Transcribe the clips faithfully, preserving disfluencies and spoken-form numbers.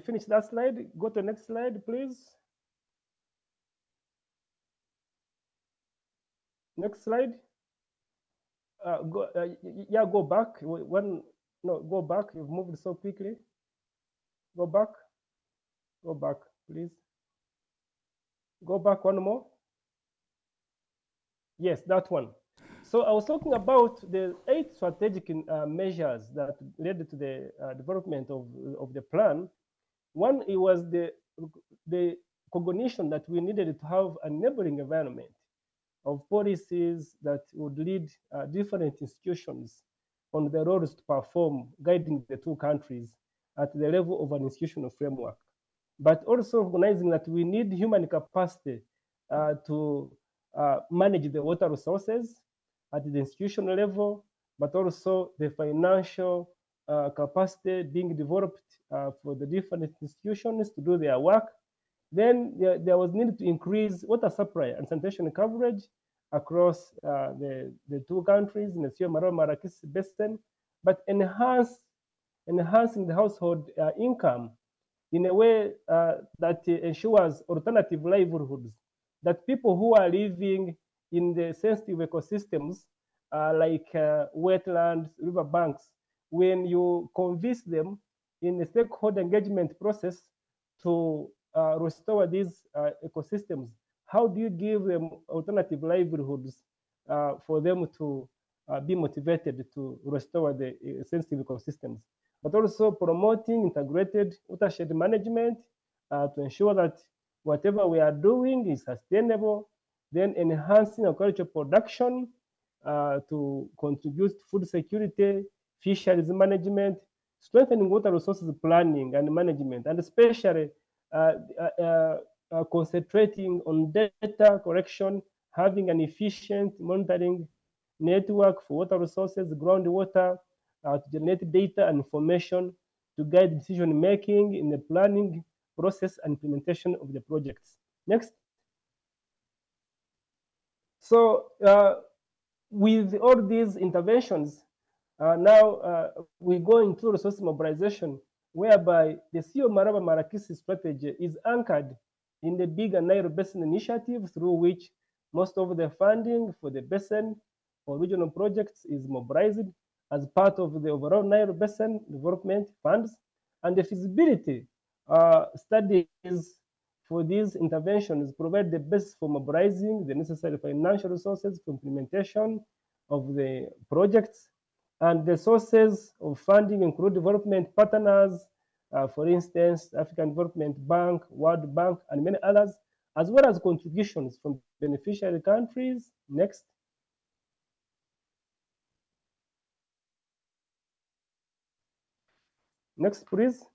finished that slide. Go to the next slide, please. Next slide. Uh, go, uh, yeah, go back. One, no, go back. You've moved so quickly. Go back. Go back, please. Go back one more. Yes, that one. So I was talking about the eight strategic uh, measures that led to the uh, development of, of the plan. One, it was the, the cognition that we needed to have an enabling environment of policies that would lead uh, different institutions on the roles to perform, guiding the two countries at the level of an institutional framework. But also recognizing that we need human capacity uh, to uh, manage the water resources at the institutional level, but also the financial uh, capacity being developed uh, for the different institutions to do their work. Then there, there was need to increase water supply and sanitation coverage across uh, the, the two countries in the Sio Mara Marakisi basin, but enhance enhancing the household uh, income in a way uh, that ensures alternative livelihoods, that people who are living in the sensitive ecosystems uh, like uh, wetlands, riverbanks, when you convince them in the stakeholder engagement process to uh, restore these uh, ecosystems, how do you give them alternative livelihoods uh, for them to uh, be motivated to restore the uh, sensitive ecosystems? But also promoting integrated watershed management uh, to ensure that whatever we are doing is sustainable, then enhancing agricultural production uh, to contribute to food security, fisheries management, strengthening water resources planning and management, and especially uh, uh, uh, uh, concentrating on data collection, having an efficient monitoring network for water resources, groundwater, uh, to generate data and information to guide decision making in the planning process and implementation of the projects. Next. So uh, with all these interventions, uh, now uh, we go into resource mobilization, whereby the Sio Maraba Marakisi strategy is anchored in the bigger Nile Basin initiative, through which most of the funding for the basin or regional projects is mobilized as part of the overall Nile Basin development funds, and the feasibility uh, studies for these interventions provide the basis for mobilizing the necessary financial resources for implementation of the projects. And the sources of funding include development partners, uh, for instance, African Development Bank, World Bank, and many others, as well as contributions from beneficiary countries. Next. Next, please.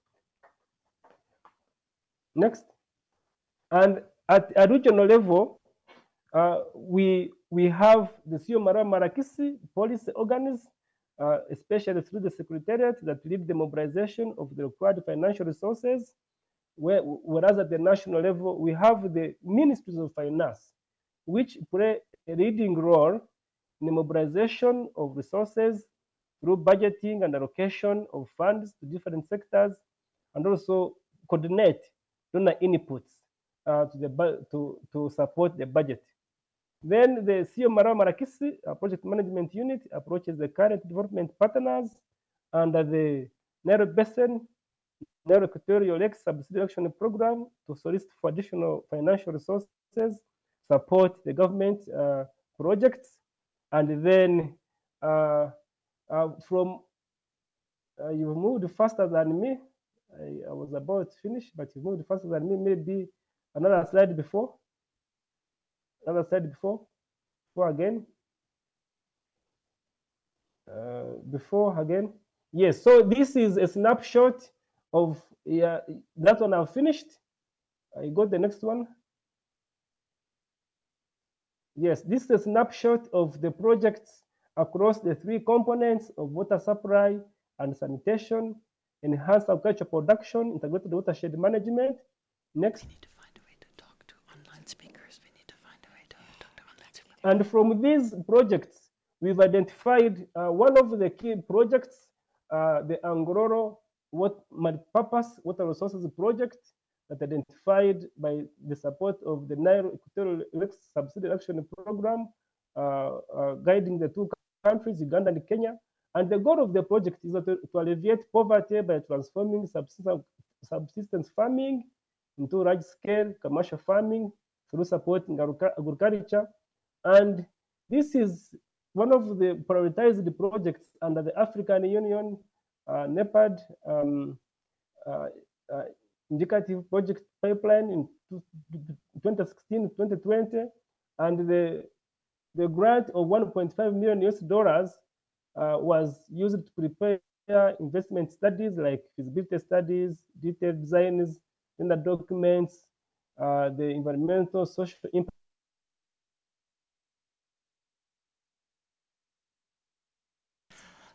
Next. And at a regional level, uh, we we have the Sio Mara Marakisi policy organs, uh, especially through the secretariat that lead the mobilization of the required financial resources. Where, whereas at the national level, we have the ministries of finance, which play a leading role in the mobilization of resources through budgeting and allocation of funds to different sectors, and also coordinate donor inputs uh, to, the, to, to support the budget. Then the C O Mara Marakisi uh, project management unit approaches the current development partners under the Nile Basin Nile Equatorial Lake Subsidy Action Program to solicit for additional financial resources, support the government uh, projects, and then uh, uh, from uh, you've moved faster than me. I, I was about to finish, but you moved faster than me. Maybe another slide before, another slide before, before again, uh, before again. Yes, so this is a snapshot of yeah, that one I've finished. I got the next one. Yes, this is a snapshot of the projects across the three components of water supply and sanitation, enhanced agriculture production, integrated watershed management. Next. We need to find a way to talk to online speakers. We need to find a way to talk to online speakers. And from these projects, we've identified uh, one of the key projects, uh, the Angororo what multi-purpose water resources project that identified by the support of the Nile Equatorial Lakes Subsidy Action Program, uh, uh, guiding the two countries, Uganda and Kenya. And the goal of the project is to, to alleviate poverty by transforming subsistence, subsistence farming into large-scale commercial farming through supporting agriculture. And this is one of the prioritized projects under the African Union, uh, NEPAD, um, uh, uh, indicative project pipeline in twenty sixteen to twenty twenty, and the the grant of one point five million U S dollars uh, was used to prepare investment studies like feasibility studies, detailed designs, tender documents, uh, the environmental social impact